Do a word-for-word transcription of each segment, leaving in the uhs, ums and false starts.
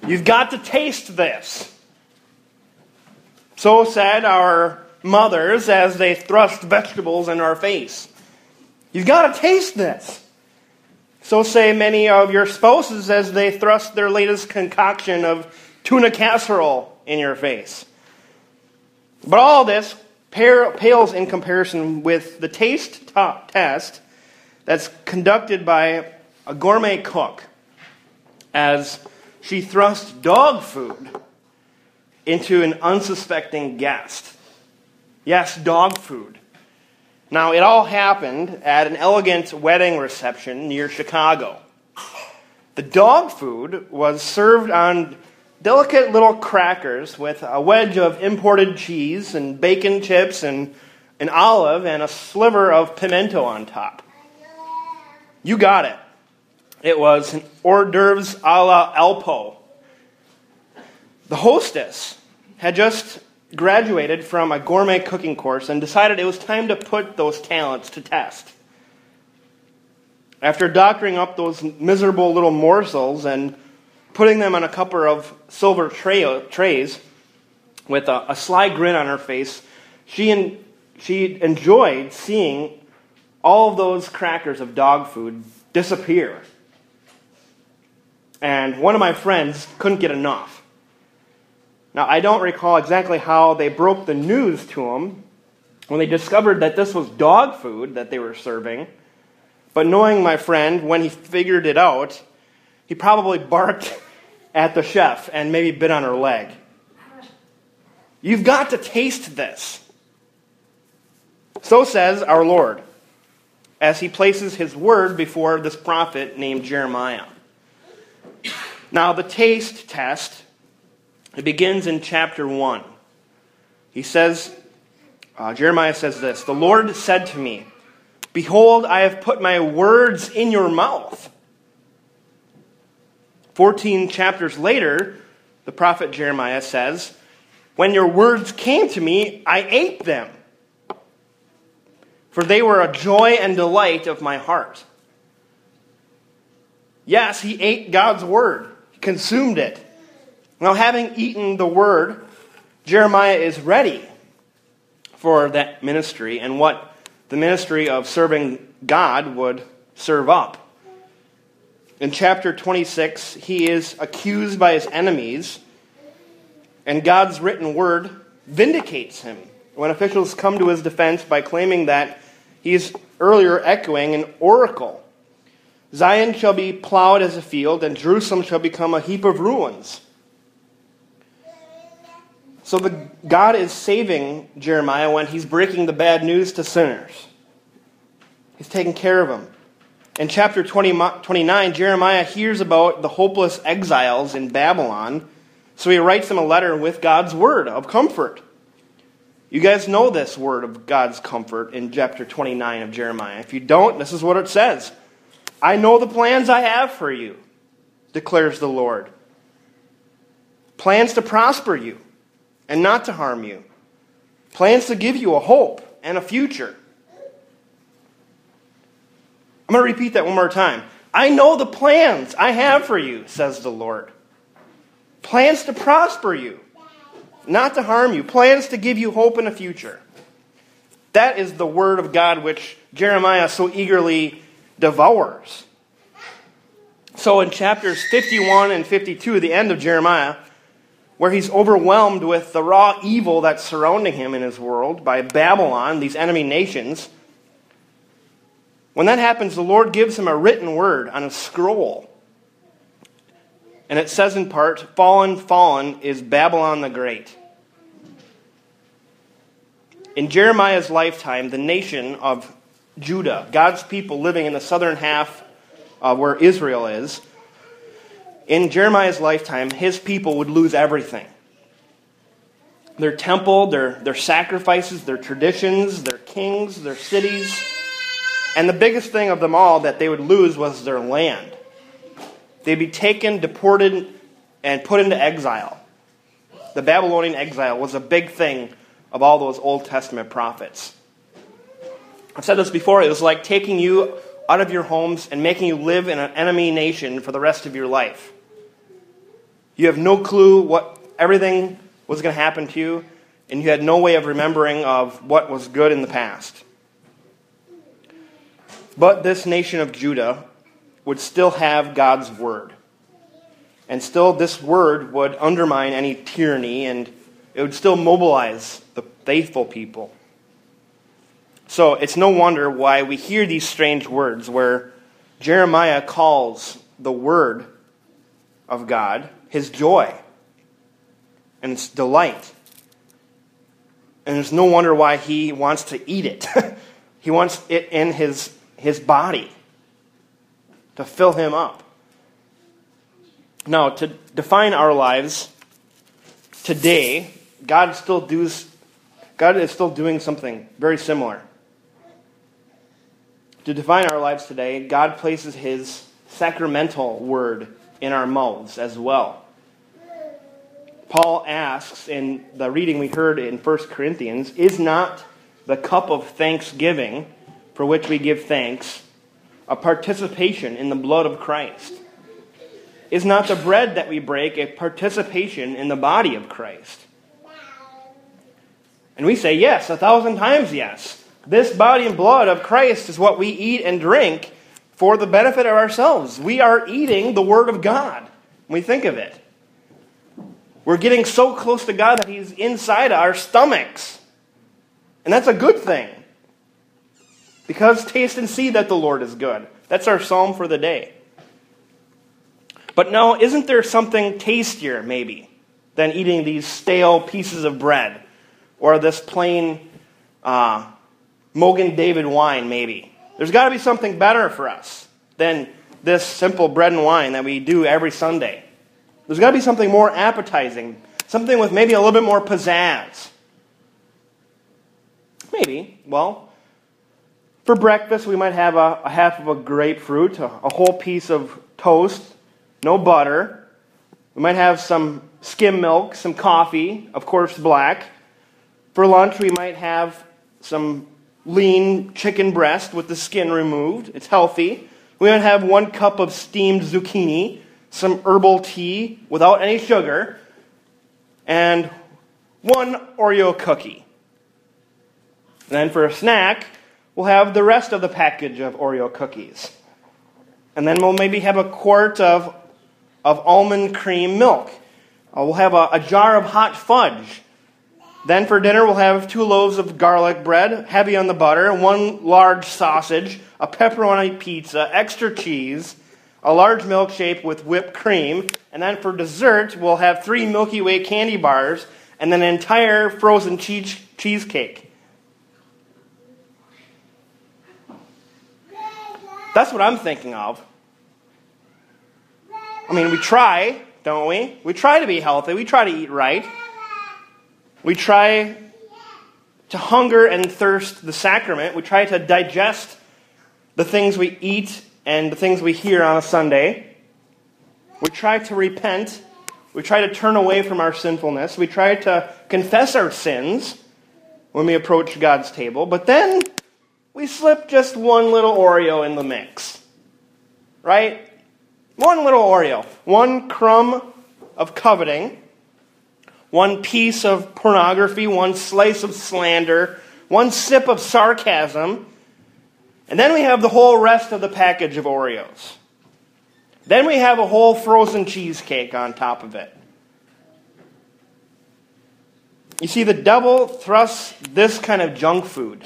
You've got to taste this. So said our mothers as they thrust vegetables in our face. You've got to taste this. So say many of your spouses as they thrust their latest concoction of tuna casserole in your face. But all this pales in comparison with the taste t- test that's conducted by a gourmet cook as she thrust dog food into an unsuspecting guest. Yes, dog food. Now, it all happened at an elegant wedding reception near Chicago. The dog food was served on delicate little crackers with a wedge of imported cheese and bacon chips and an olive and a sliver of pimento on top. You got it. It was an hors d'oeuvres a la Alpo. The hostess had just graduated from a gourmet cooking course and decided it was time to put those talents to test. After doctoring up those miserable little morsels and putting them on a couple of silver tray, trays with a, a sly grin on her face, she, en, she enjoyed seeing all of those crackers of dog food disappear. And one of my friends couldn't get enough. Now, I don't recall exactly how they broke the news to him when they discovered that this was dog food that they were serving. But knowing my friend, when he figured it out, he probably barked at the chef and maybe bit on her leg. You've got to taste this. So says our Lord, as he places his word before this prophet named Jeremiah. Now, the taste test, it begins in chapter one. He says, uh, Jeremiah says this, "The Lord said to me, behold, I have put my words in your mouth." Fourteen chapters later, the prophet Jeremiah says, "When your words came to me, I ate them, for they were a joy and delight of my heart." Yes, he ate God's word. He consumed it. Now, having eaten the word, Jeremiah is ready for that ministry and what the ministry of serving God would serve up. In chapter twenty-six, he is accused by his enemies, and God's written word vindicates him when officials come to his defense by claiming that he is earlier echoing an oracle. Zion shall be plowed as a field, and Jerusalem shall become a heap of ruins. So the, God is saving Jeremiah when he's breaking the bad news to sinners. He's taking care of them. In chapter twenty, twenty-nine, Jeremiah hears about the hopeless exiles in Babylon, so he writes them a letter with God's word of comfort. You guys know this word of God's comfort in chapter twenty-nine of Jeremiah. If you don't, this is what it says. "I know the plans I have for you, declares the Lord. Plans to prosper you and not to harm you. Plans to give you a hope and a future." I'm going to repeat that one more time. "I know the plans I have for you, says the Lord. Plans to prosper you, not to harm you. Plans to give you hope and a future." That is the word of God which Jeremiah so eagerly devours. So in chapters fifty-one and fifty-two, the end of Jeremiah, where he's overwhelmed with the raw evil that's surrounding him in his world by Babylon, these enemy nations, when that happens, the Lord gives him a written word on a scroll. And it says in part, "Fallen, fallen is Babylon the Great." In Jeremiah's lifetime, the nation of Judah, God's people living in the southern half of where Israel is, in Jeremiah's lifetime, his people would lose everything. Their temple, their, their sacrifices, their traditions, their kings, their cities. And the biggest thing of them all that they would lose was their land. They'd be taken, deported, and put into exile. The Babylonian exile was a big thing of all those Old Testament prophets. I've said this before, it was like taking you out of your homes and making you live in an enemy nation for the rest of your life. You have no clue what everything was going to happen to you, and you had no way of remembering of what was good in the past. But this nation of Judah would still have God's word. And still this word would undermine any tyranny, and it would still mobilize the faithful people. So it's no wonder why we hear these strange words where Jeremiah calls the word of God his joy and its delight. And it's no wonder why he wants to eat it. He wants it in his, his body to fill him up. Now, to define our lives today, God still does, God is still doing something very similar. To define our lives today, God places his sacramental word in our mouths as well. Paul asks in the reading we heard in First Corinthians, is not the cup of thanksgiving for which we give thanks a participation in the blood of Christ? Is not the bread that we break a participation in the body of Christ? And we say yes, a thousand times yes. This body and blood of Christ is what we eat and drink for the benefit of ourselves. We are eating the Word of God when we think of it. We're getting so close to God that he's inside our stomachs. And that's a good thing. Because taste and see that the Lord is good. That's our psalm for the day. But now, isn't there something tastier, maybe, than eating these stale pieces of bread? Or this plain uh, Mogen David wine, maybe? There's got to be something better for us than this simple bread and wine that we do every Sunday. There's got to be something more appetizing. Something with maybe a little bit more pizzazz. Maybe. Well, for breakfast, we might have a, a half of a grapefruit, a, a whole piece of toast, no butter. We might have some skim milk, some coffee, of course black. For lunch, we might have some lean chicken breast with the skin removed. It's healthy. We might have one cup of steamed zucchini, some herbal tea without any sugar, and one Oreo cookie. And then for a snack, we'll have the rest of the package of Oreo cookies. And then we'll maybe have a quart of, of almond cream milk. Uh, we'll have a, a jar of hot fudge. Then for dinner, we'll have two loaves of garlic bread, heavy on the butter, one large sausage, a pepperoni pizza, extra cheese, a large milkshake with whipped cream, and then for dessert, we'll have three Milky Way candy bars, and then an entire frozen cheese cheesecake. That's what I'm thinking of. I mean, we try, don't we? We try to be healthy. We try to eat right. We try to hunger and thirst the sacrament. We try to digest the things we eat and the things we hear on a Sunday. We try to repent. We try to turn away from our sinfulness. We try to confess our sins when we approach God's table. But then we slip just one little Oreo in the mix. Right? One little Oreo. One crumb of coveting. One piece of pornography. One slice of slander. One sip of sarcasm. And then we have the whole rest of the package of Oreos. Then we have a whole frozen cheesecake on top of it. You see, the devil thrusts this kind of junk food,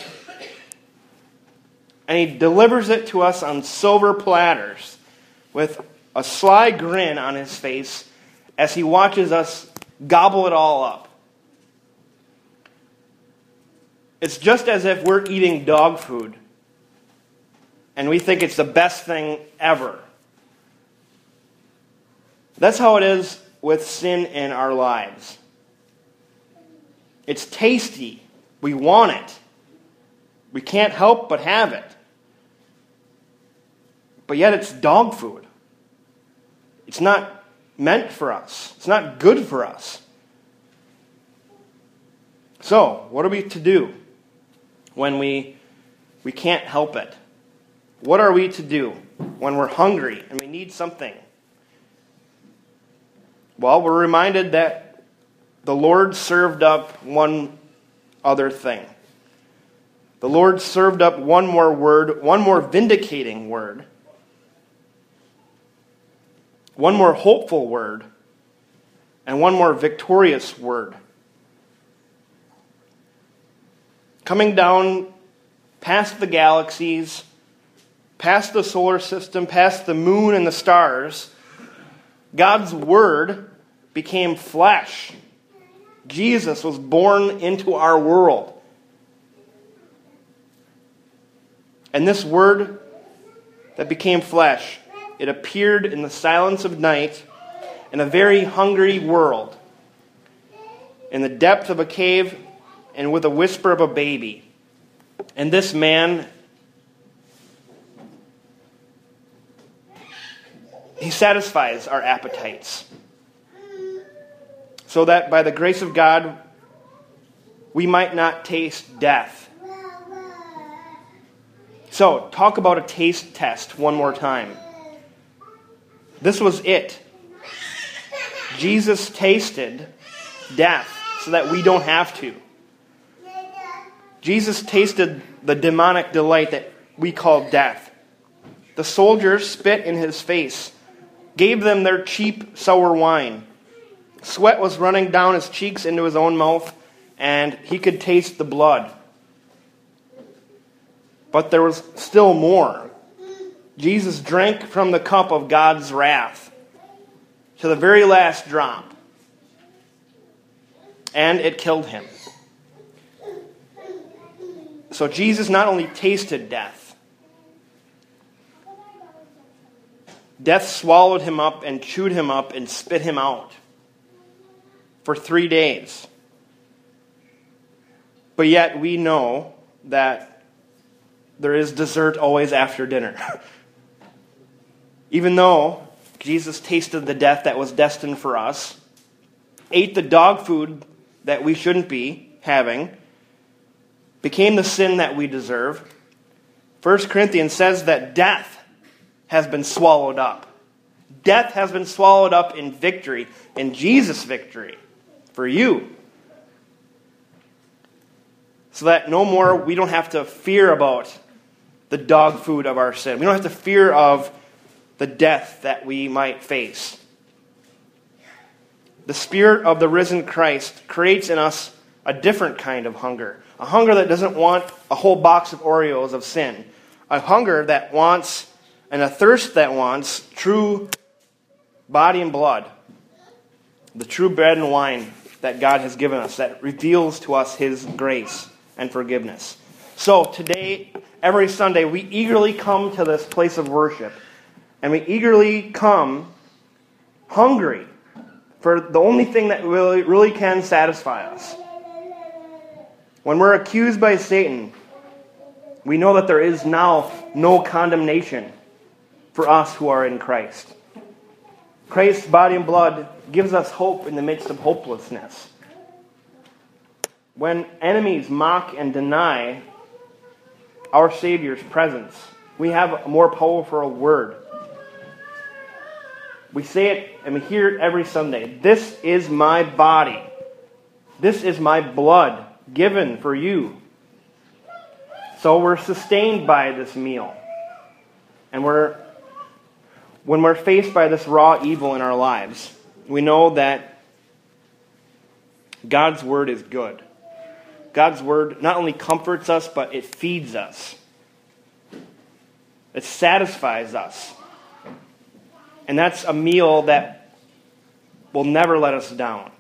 and he delivers it to us on silver platters with a sly grin on his face as he watches us gobble it all up. It's just as if we're eating dog food, and we think it's the best thing ever. That's how it is with sin in our lives. It's tasty. We want it. We can't help but have it. But yet it's dog food. It's not meant for us. It's not good for us. So, what are we to do when we we can't help it? What are we to do when we're hungry and we need something? Well, we're reminded that the Lord served up one other thing. The Lord served up one more word, one more vindicating word, one more hopeful word, and one more victorious word. Coming down past the galaxies, past the solar system, past the moon and the stars, God's Word became flesh. Jesus was born into our world. And this Word that became flesh, it appeared in the silence of night in a very hungry world, in the depth of a cave and with a whisper of a baby. And this man, he satisfies our appetites, so that by the grace of God, we might not taste death. So, talk about a taste test one more time. This was it. Jesus tasted death so that we don't have to. Jesus tasted the demonic delight that we call death. The soldiers spit in his face, gave them their cheap sour wine. Sweat was running down his cheeks into his own mouth, and he could taste the blood. But there was still more. Jesus drank from the cup of God's wrath to the very last drop, and it killed him. So Jesus not only tasted death, death swallowed him up and chewed him up and spit him out for three days. But yet we know that there is dessert always after dinner. Even though Jesus tasted the death that was destined for us, ate the dog food that we shouldn't be having, became the sin that we deserve, First Corinthians says that death has been swallowed up. Death has been swallowed up in victory, in Jesus' victory for you. So that no more, we don't have to fear about the dog food of our sin. We don't have to fear of the death that we might face. The Spirit of the risen Christ creates in us a different kind of hunger. A hunger that doesn't want a whole box of Oreos of sin. A hunger that wants, and a thirst that wants, true body and blood. The true bread and wine that God has given us, that reveals to us His grace and forgiveness. So today, every Sunday, we eagerly come to this place of worship. And we eagerly come hungry for the only thing that really, really can satisfy us. When we're accused by Satan, we know that there is now no condemnation for us who are in Christ. Christ's body and blood gives us hope in the midst of hopelessness. When enemies mock and deny our Savior's presence, we have a more powerful word. We say it and we hear it every Sunday. This is my body. This is my blood given for you. So we're sustained by this meal. And we're when we're faced by this raw evil in our lives, we know that God's word is good. God's word not only comforts us, but it feeds us. It satisfies us. And that's a meal that will never let us down.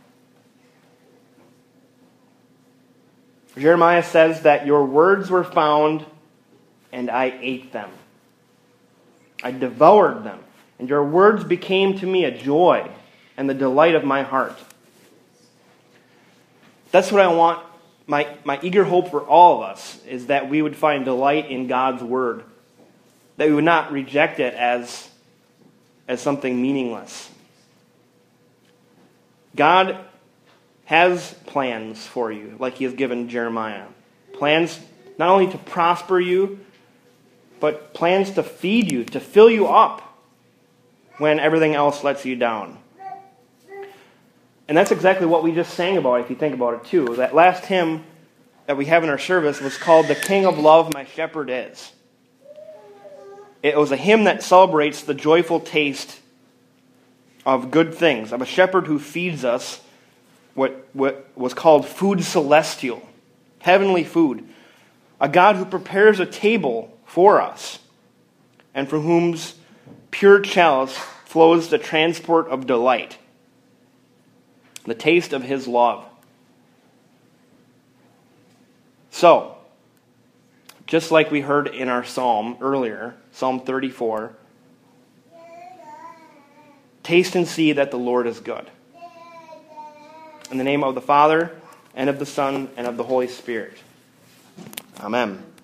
Jeremiah says that your words were found, and I ate them. I devoured them, and your words became to me a joy and the delight of my heart. That's what I want. My, my eager hope for all of us is that we would find delight in God's word. That we would not reject it as as something meaningless. God has plans for you, like He has given Jeremiah. Plans not only to prosper you, but plans to feed you, to fill you up when everything else lets you down. And that's exactly what we just sang about, if you think about it too. That last hymn that we have in our service was called "The King of Love, My Shepherd Is." It was a hymn that celebrates the joyful taste of good things, of a shepherd who feeds us what, what was called food celestial, heavenly food. A God who prepares a table for us, and from whose pure chalice flows the transport of delight, the taste of his love. So, just like we heard in our psalm earlier, Psalm thirty-four, taste and see that the Lord is good. In the name of the Father, and of the Son, and of the Holy Spirit. Amen.